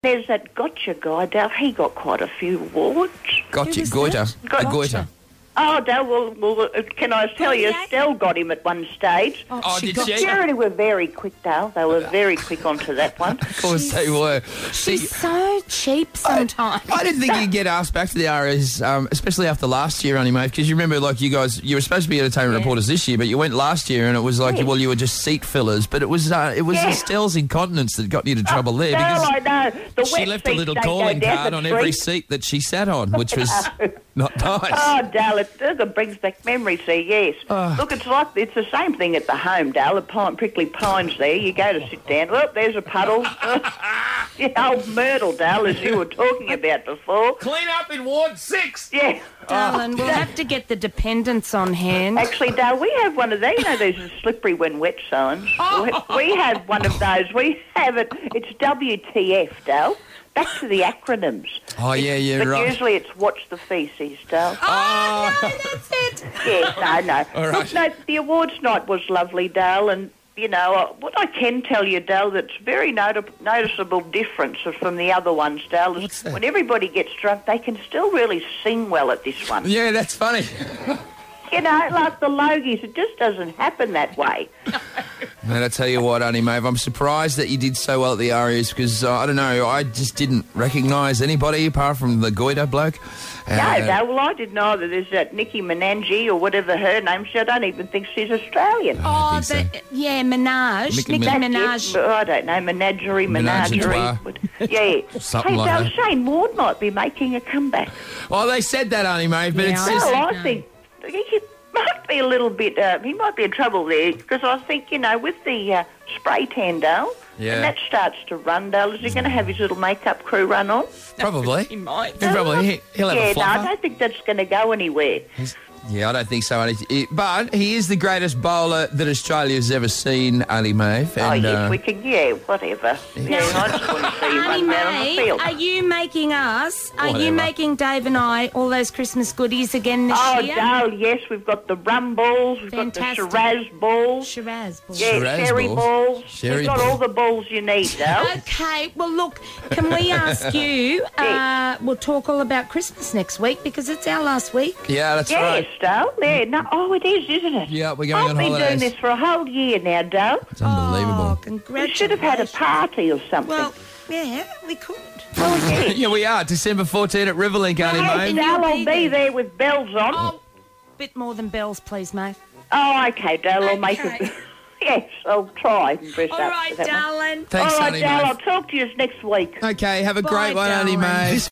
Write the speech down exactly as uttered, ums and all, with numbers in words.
There's that Gotcha guy, Dal. He got quite a few awards. Gotcha, goiter. Got- A goiter. Oh, Dal, well, well, uh, can I tell you, yeah. Estelle got him at one stage. Oh, she did got she? Security were very quick, Dal. They were very quick onto that one. Of course they were. See, She's so cheap sometimes. I didn't think you'd get asked back to the R S, um, especially after last year, only mate, because you remember, like, you guys, you were supposed to be entertainment Yeah. reporters this year, but you went last year, and it was like, Yeah. well, you were just seat fillers, but it was uh, it was Yeah. Estelle's incontinence that got you to trouble there, Dal, because I know. The she wet left a seats little don't go calling down card the on every street. seat that she sat on, which was not nice. Oh, Dal, it, it brings back memories there, yes. Oh. Look, it's like, it's the same thing at the home, Dal. The pine, prickly pines there. You go to sit down. Oh, there's a puddle. Yeah, old Myrtle, Dal, as you were talking about before. Clean up in Ward six. Yeah. Darling, we'll have to get the dependents on hand. Actually, Dale, we have one of these. You know, these are slippery when wet signs. We- We have one of those. We have it. It's W T F, Dale. Back to the acronyms. Oh, yeah, yeah, But right. usually it's watch the feces, Dale. Oh, no, that's it. Yes, no, no. All right. Look, no, the awards night was lovely, Dale, and, you know, uh, what I can tell you, Dale, that's very noti- noticeable difference from the other ones, Dale, is What's that? when everybody gets drunk, they can still really sing well at this one. Yeah, that's funny. You know, like the Logies, it just doesn't happen that way. Man, I tell you what, Auntie Maeve, I'm surprised that you did so well at the R S because, uh, I don't know, I just didn't recognise anybody apart from the goiter bloke. No, Uh, no, well, I didn't either. There's that Nicki Minaj or whatever her name is. I don't even think she's Australian. Oh, think the, yeah, Minaj. Nicki Nicki Minaj. Minaj. Yes, I don't know, menagerie, Menage a menagerie. Yeah. Something hey, like Dale, that. Shane Ward might be making a comeback. Well, they said that, Auntie Maeve, but Yeah, it's I just... Well, I no. think he might be a little bit, uh, he might be in trouble there because I think, you know, with the uh, spray tan, Dale, Yeah. and that starts to run, Dale, is he going to have his little makeup crew run on? Probably. He might. He probably. He, he'll have yeah, a no, I fluffer. don't think that's going to go anywhere. Yeah, I don't think so, Auntie. It- But he is the greatest bowler that Australia's ever seen, Auntie Maeve. Oh, And, yes, uh, we can, yeah, whatever. Yeah, I just want to see you Auntie run down on the May, field. are you making us, are Whatever. you making Dave and I all those Christmas goodies again this Oh, year? Dale, yes, we've got the rum balls, we've Fantastic. got the Shiraz balls, Shiraz balls. yeah, Shiraz sherry balls. balls. Sherry we've got balls. all the balls you need, Dale. Okay, well, look, can we ask you, uh, we'll talk all about Christmas next week because it's our last week. yeah, that's Yes, right. Dale. Yeah, no, oh, it is, isn't it? Yeah, we're going I've on been holidays. doing this for a whole year now, Dale. It's unbelievable. Oh, We congratulations. should have had a party or something. Well, yeah, we could. oh, yes. Yeah, we are. December fourteenth at Riverlink, Auntie Yes, Maeve. you'll Dale, I'll be be there. there with bells on. Oh, Oh, bit more than bells, please, mate. okay, Dale, I'll make Okay. it. Yes, I'll try and dress All up right, for that one. darling. Thanks, All right, Auntie Dale, I'll Maeve. talk to you next week. Okay, have a Bye, great one, Auntie darling. Maeve.